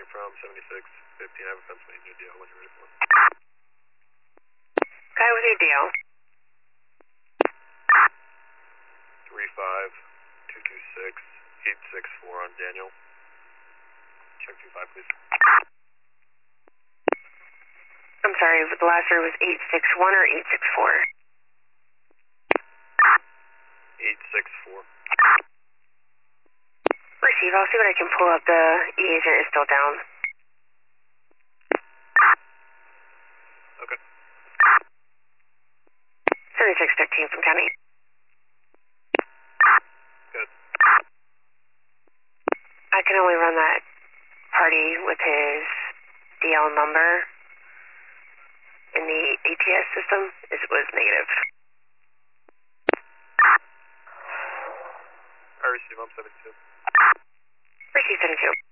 from 7615. I have a Pennsylvania DL when you're ready for it. Okay, with your DL. 35226-864 on Daniel. Check 25, please. I'm sorry, the last word was 861 or 864? 864. Receive, I'll see what I can pull up. The E-agent is still down. Okay. 7613 from County. Good. I can only run that party with his DL number in the ATS system. It was negative. I receive, I'm 72. Receive 72.